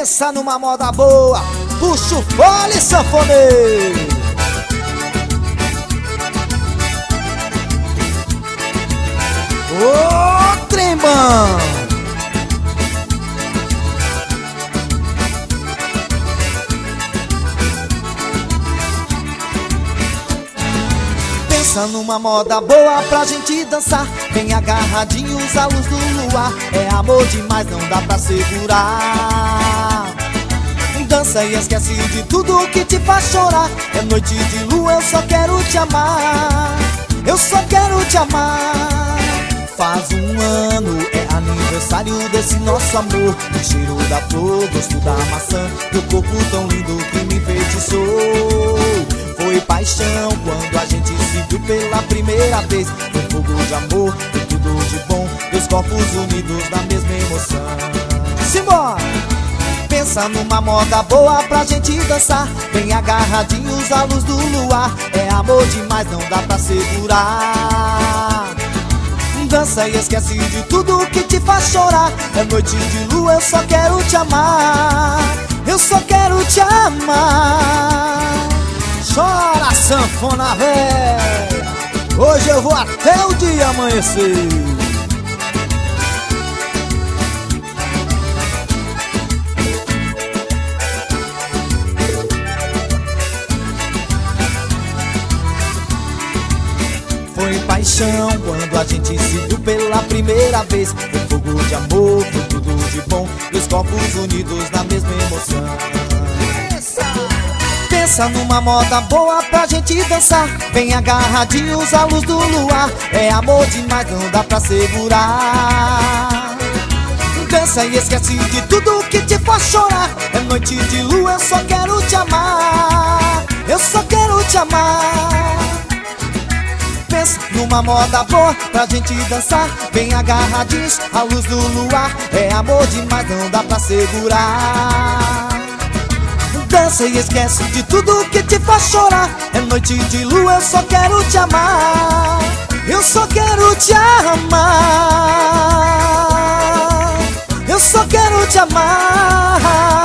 Pensa numa moda boa, puxa o fole, sanfoneiro. Ô, trembão! Pensa numa moda boa pra gente dançar, bem agarradinhos à luz do luar. É amor demais, não dá pra segurar. Dança e esquece de tudo que te faz chorar. É noite de lua, eu só quero te amar. Eu só quero te amar. Faz um ano, é aniversário desse nosso amor. O cheiro da flor, gosto da maçã, teu corpo tão lindo que me enfeitiçou. Foi paixão quando a gente se viu pela primeira vez. Foi fogo de amor, foi tudo de bom, dois corpos unidos na mesma emoção. Simbora! Pensa numa moda boa pra gente dançar, bem agarradinhos à luz do luar. É amor demais, não dá pra segurar. Dança e esquece de tudo que te faz chorar. É noite de lua, eu só quero te amar. Eu só quero te amar. Chora, sanfona velha, hoje eu vou até o dia amanhecer. Foi paixão quando a gente se viu pela primeira vez. Foi fogo de amor, foi tudo de bom, dois corpos unidos na mesma emoção. Pensa numa moda boa pra gente dançar, bem agarradinhos à luz do luar. É amor demais, não dá pra segurar. Dança e esquece de tudo que te faz chorar. É noite de lua, eu só quero te amar. Eu só quero te amar. Pensa numa moda boa pra gente dançar, bem agarradinhos à luz do luar. É amor demais, não dá pra segurar. Dança e esquece de tudo que te faz chorar. É noite de lua, eu só quero te amar. Eu só quero te amar. Eu só quero te amar.